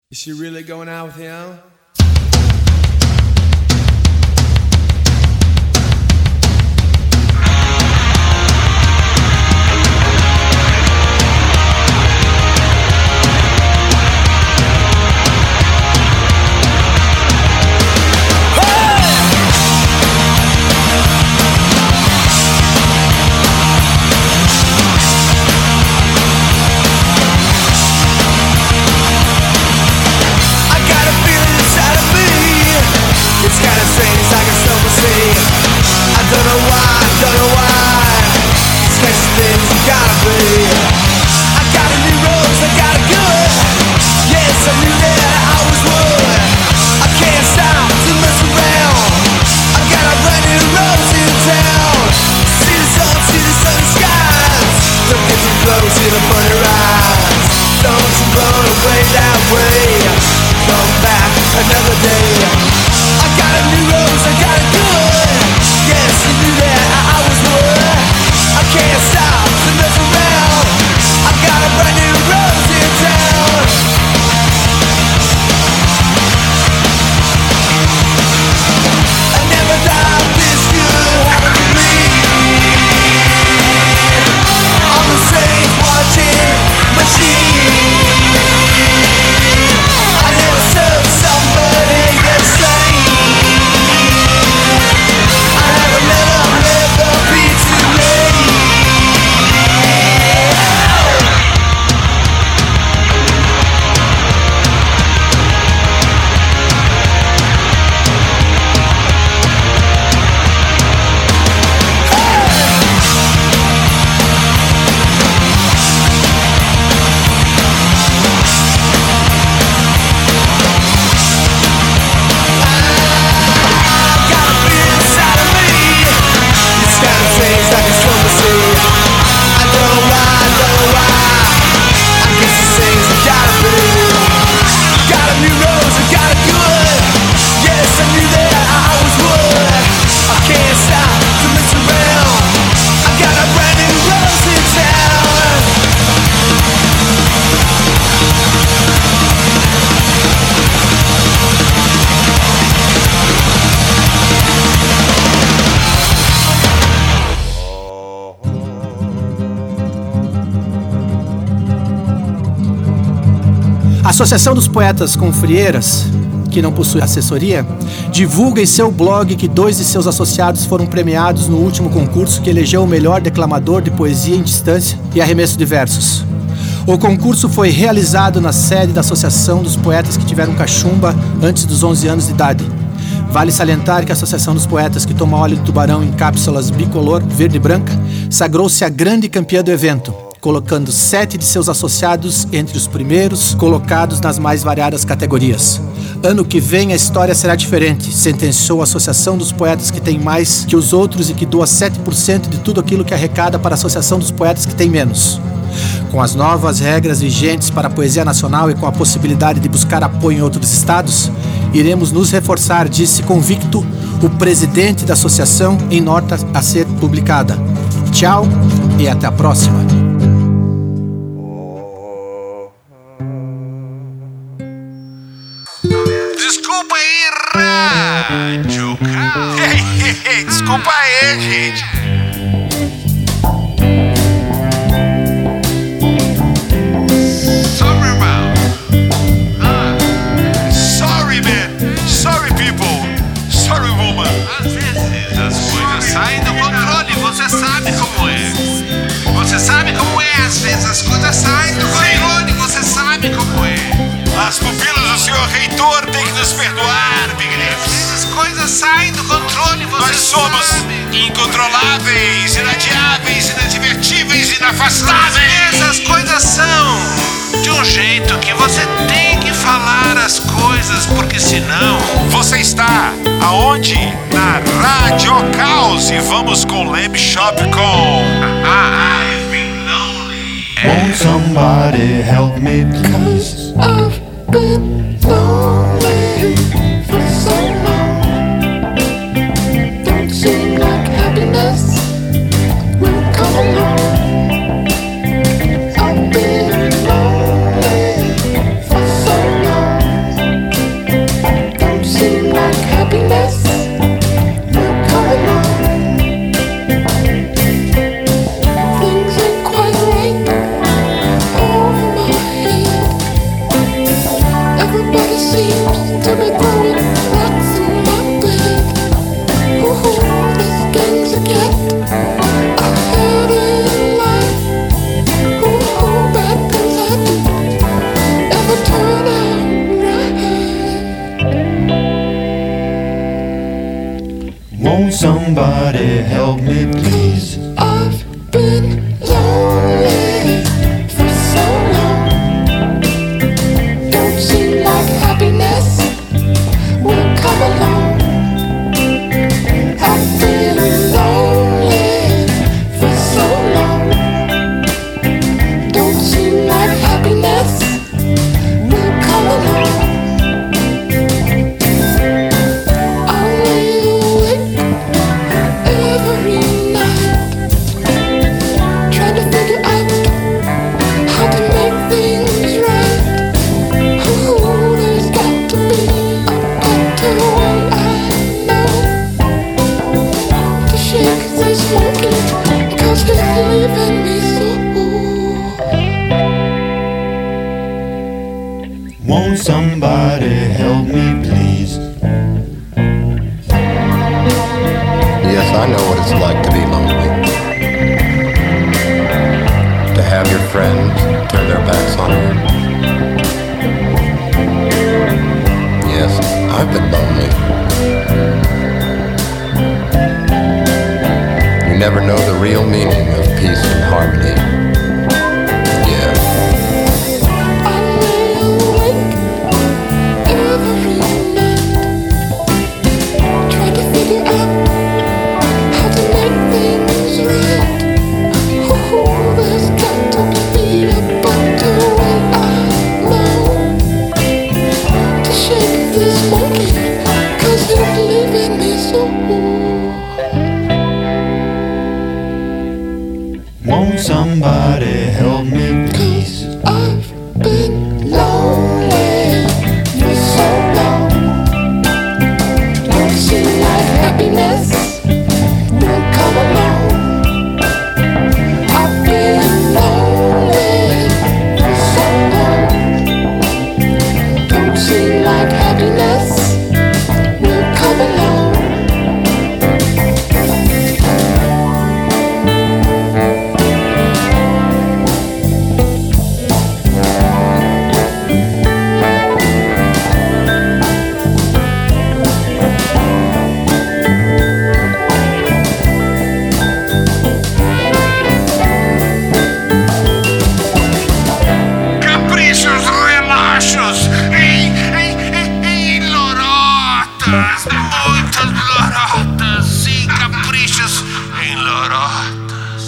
Is she really going out with him? A Associação dos Poetas Confrieiras, que não possui assessoria, divulga em seu blog que 2 de seus associados foram premiados no último concurso que elegeu o melhor declamador de poesia em distância e arremesso de versos. O concurso foi realizado na sede da Associação dos Poetas que tiveram cachumba antes dos 11 anos de idade. Vale salientar que a Associação dos Poetas que toma óleo de tubarão em cápsulas bicolor verde e branca sagrou-se a grande campeã do evento, colocando 7 de seus associados entre os primeiros colocados nas mais variadas categorias. Ano que vem a história será diferente, sentenciou a Associação dos Poetas que tem mais que os outros e que doa 7% de tudo aquilo que arrecada para a Associação dos Poetas que tem menos. Com as novas regras vigentes para a poesia nacional e com a possibilidade de buscar apoio em outros estados, iremos nos reforçar, disse convicto o presidente da associação em nota a ser publicada. Tchau e até a próxima. Desculpa aí, Rádio Caos. Desculpa aí, gente. Sorry, irmão. Sorry, man. Sorry, people. Sorry, woman. Às vezes as coisas saem do controle, você sabe como é. Você sabe como é, às vezes as coisas saem do controle, você sabe como é. As pupilas do senhor reitor têm que nos perdoar, Bigreps. As coisas saem do controle, você Nós somos sabe. Incontroláveis, inadiáveis, inadvertíveis, inafastáveis. Essas coisas são de um jeito que você tem que falar as coisas, porque senão... Você está aonde? Na Rádio Caos. E vamos com Lamb Shop com... I've been lonely. Won't somebody help me, 'cause I've been lonely for so long. Don't seem like happiness will come along. I've been lonely for so long. Everybody seems to be throwing rocks in my way. Ooh, this game's a get ahead in life. Ooh, bad things I do ever turn out right. Won't somebody help me, please? I've been lonely for so long. Don't seem like happiness will come along. I've been lonely for so long. Don't seem like happiness will come along. I lay awake every night, trying to figure out how to make things right. Ooh, there's got to be a better way, I know, to shake this monkey, 'cause he's leaving me so. Won't somebody help me, please? Yes, I know what it's like to be lonely. To have your friends turn their backs on you. Yes, I've been lonely. You never know the real meaning of peace and harmony. Yeah. I lay awake every night, trying to figure out how to make things right. Ooh, there's got to be a better way, I know, to shake this monkey, 'cause he's leaving me so. Won't somebody help me, please? I've been lonely for so long. Don't seem like happiness will come along. I've been lonely for so long. Don't seem like happiness will come along. Caprichos, relaxos, em lorotas, muitas lorotas, sim, caprichos em lorotas.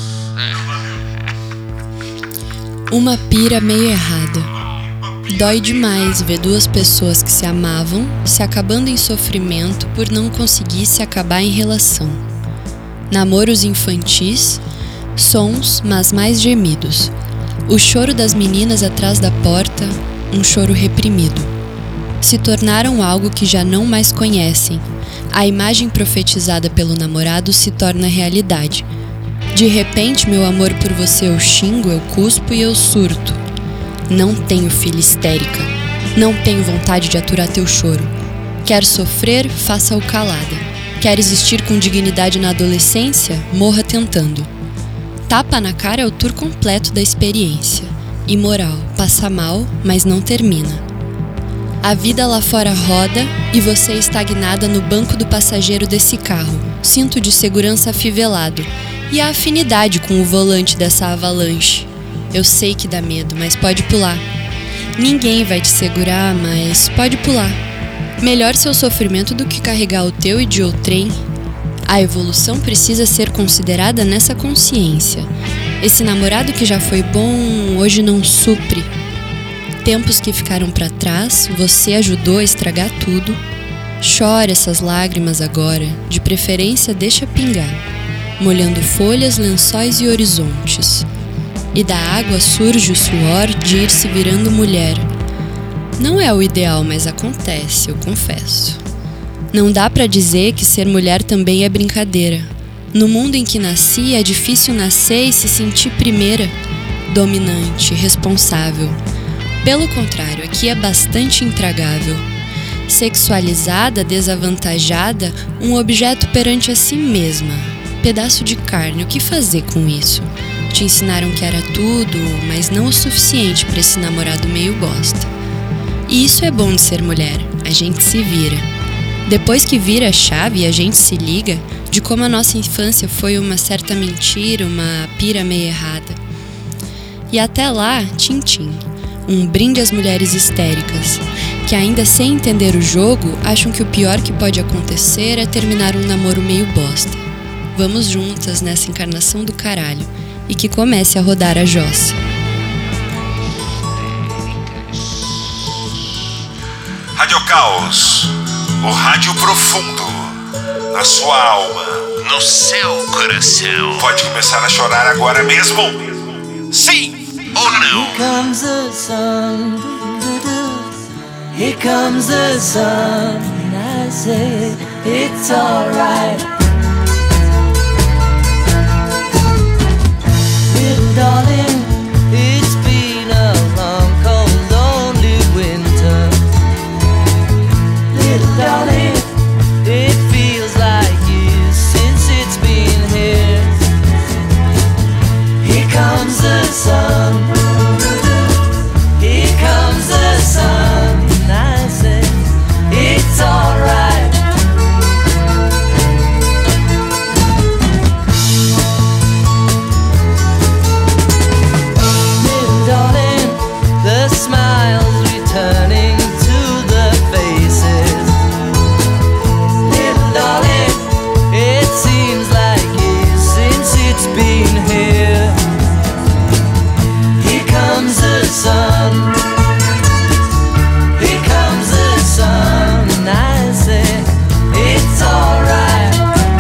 Uma pira meio errada. Dói demais ver duas pessoas que se amavam se acabando em sofrimento por não conseguir se acabar em relação. Namoros infantis, sons, mas mais gemidos. O choro das meninas atrás da porta, um choro reprimido. Se tornaram algo que já não mais conhecem. A imagem profetizada pelo namorado se torna realidade. De repente, meu amor por você eu xingo, eu cuspo e eu surto. Não tenho filha histérica. Não tenho vontade de aturar teu choro. Quer sofrer, faça-o calada. Quer existir com dignidade na adolescência? Morra tentando. Tapa na cara é o tour completo da experiência. Imoral, passa mal, mas não termina. A vida lá fora roda e você estagnada no banco do passageiro desse carro, cinto de segurança afivelado e a afinidade com o volante dessa avalanche. Eu sei que dá medo, mas pode pular. Ninguém vai te segurar, mas pode pular. Melhor seu sofrimento do que carregar o teu e de outrem. A evolução precisa ser considerada nessa consciência. Esse namorado que já foi bom, hoje não supre. Tempos que ficaram pra trás, você ajudou a estragar tudo. Chora essas lágrimas agora, de preferência deixa pingar, molhando folhas, lençóis e horizontes. E da água surge o suor de ir se virando mulher. Não é o ideal, mas acontece, eu confesso. Não dá pra dizer que ser mulher também é brincadeira. No mundo em que nasci, é difícil nascer e se sentir primeira, dominante, responsável. Pelo contrário, aqui é bastante intragável. Sexualizada, desavantajada, um objeto perante a si mesma. Pedaço de carne, o que fazer com isso? Te ensinaram que era tudo, mas não o suficiente para esse namorado meio bosta. E isso é bom de ser mulher, a gente se vira. Depois que vira a chave, a gente se liga de como a nossa infância foi uma certa mentira, uma pira meio errada. E até lá, tchim-tchim. Um brinde às mulheres histéricas, que ainda sem entender o jogo, acham que o pior que pode acontecer é terminar um namoro meio bosta. Vamos juntas nessa encarnação do caralho, e que comece a rodar a jossa. Rádio Caos, o rádio profundo, na sua alma, no seu coração. Pode começar a chorar agora mesmo? Sim ou não? Here comes the sun, here comes the sun, and I say it's alright. Little darling, it's been a long, cold, lonely winter. Little darling, it feels like years since it's been here. Here comes the sun, here comes the sun, and I say it's alright. Little darling, the smiles returning to the faces. Little darling, it seems like years since it's been here. Here comes the sun, here comes the sun, and I say it's alright.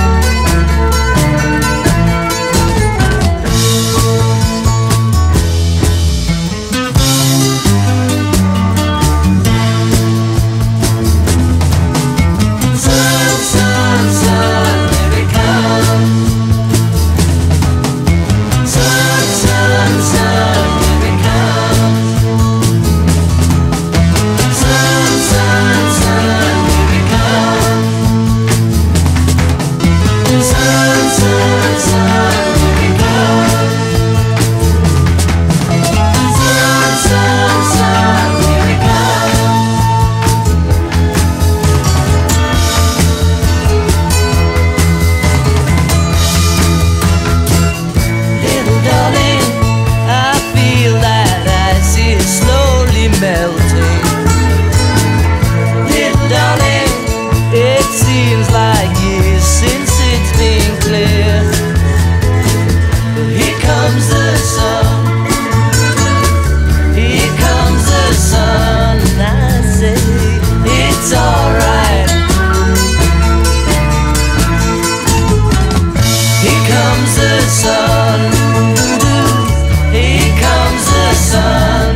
Sun, sun, sun, here it comes. Sun, sun, sun, here it comes. Sun, sun, sun, here it comes. Sun, sun, sun, here it comes. Sun, sun, sun, here it comes. Little darling, I feel that ice is slowly melting. Little darling, it seems like years since it's been clear. But here comes the sun, here comes the sun, and I say it's alright. Here comes the sun, here comes the sun,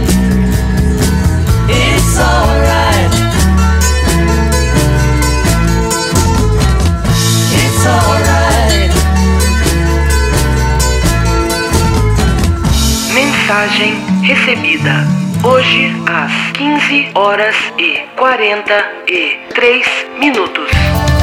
it's alright. It's alright. Mensagem recebida hoje às 15h43 minutos.